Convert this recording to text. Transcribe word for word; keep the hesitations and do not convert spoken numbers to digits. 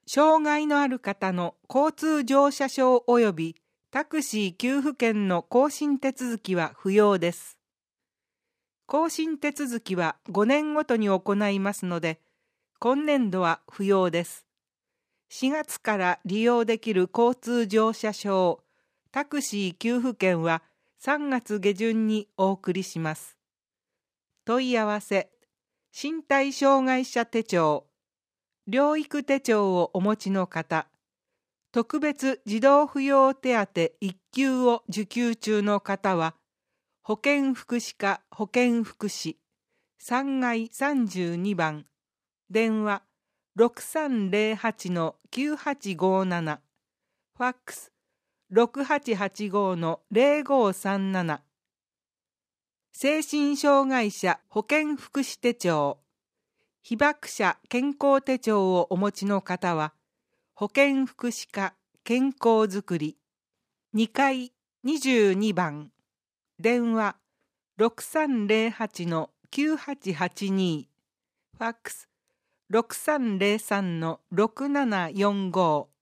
障害のある方の交通乗車証及びタクシー給付券の更新手続きは不要です。更新手続きはごねんごとに行いますので、今年度は不要です。しがつから利用できる交通乗車証、タクシー給付券はさんがつげじゅんにお送りします。問い合わせ、身体障害者手帳、療育手帳をお持ちの方、特別児童扶養手当いっきゅうを受給中の方は、保健福祉課保健福祉さんがいさんじゅうにばん、電話 ろくさんぜろはちのきゅうはちごなな、ファックス ろくはちはちごのぜろごさんなな、精神障害者保健福祉手帳、被爆者健康手帳をお持ちの方は、保健福祉課健康づくりにかいにじゅうにばん、電話 ろくさんぜろはちのきゅうはちはちに、ファックス ろくさんぜろさんのろくななよんご。